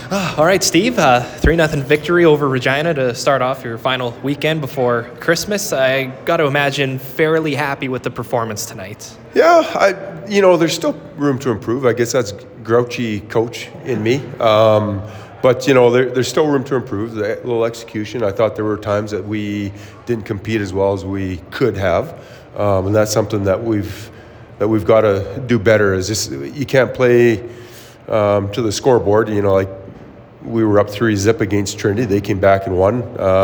All right, Steve, 3-0 victory over Regina to start off your final weekend before Christmas. I got to imagine fairly happy with the performance tonight. Yeah, there's still room to improve. I guess that's grouchy coach in me. But there's still room to improve. The little execution. I thought there were times that we didn't compete as well as we could have, and that's something that we've got to do better. Is just you can't play to the scoreboard. Like we were up 3-0 against Trinity. They came back and won.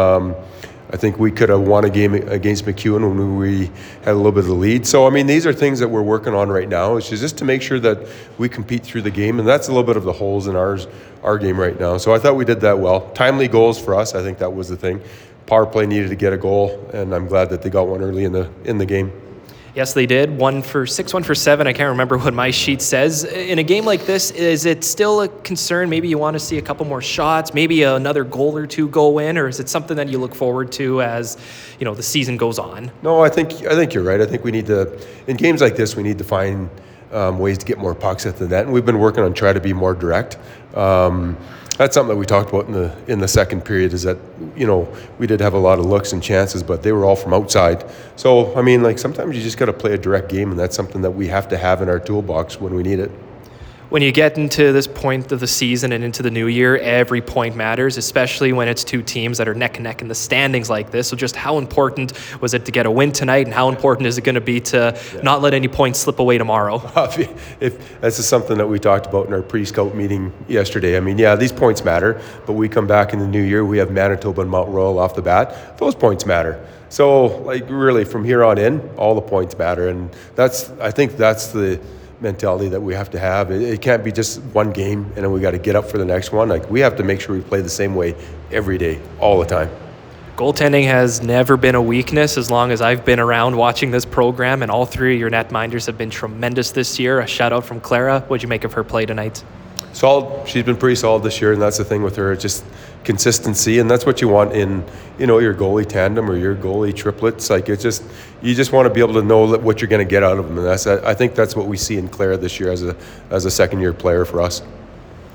I think we could have won a game against MacEwan when we had a little bit of the lead. So, these are things that we're working on right now. It's just to make sure that we compete through the game, and that's a little bit of the holes in our game right now. So I thought we did that well. Timely goals for us, I think that was the thing. Power play needed to get a goal, and I'm glad that they got one early in the game. Yes, they did. 1 for 6, 1 for 7. I can't remember what my sheet says. In a game like this, is it still a concern? Maybe you want to see a couple more shots, maybe another goal or two go in, or is it something that you look forward to as the season goes on? No, I think you're right. I think we need to, in games like this, we need to find ways to get more pucks at the net, and we've been working on trying to be more direct. That's something that we talked about in the second period, is that we did have a lot of looks and chances, but they were all from outside. So sometimes you just got to play a direct game, and that's something that we have to have in our toolbox when we need it. When you get into this point of the season and into the new year, every point matters, especially when it's two teams that are neck and neck in the standings like this. So just how important was it to get a win tonight, and how important is it going to be to not let any points slip away tomorrow? If this is something that we talked about in our pre-scout meeting yesterday. These points matter, but we come back in the new year, we have Manitoba and Mount Royal off the bat. Those points matter. So, really, from here on in, all the points matter, and I think that's the mentality that we have to have. It can't be just one game and then we got to get up for the next one. We have to make sure we play the same way every day, all the time. Goaltending has never been a weakness as long as I've been around watching this program, and all three of your netminders have been tremendous this year. A shout out from Clara. What'd you make of her play tonight? Solid. She's been pretty solid this year, and that's the thing with her. It's just consistency, and that's what you want in your goalie tandem or your goalie triplets. You just want to be able to know what you're going to get out of them, and I think that's what we see in Clara this year as a second year player for us.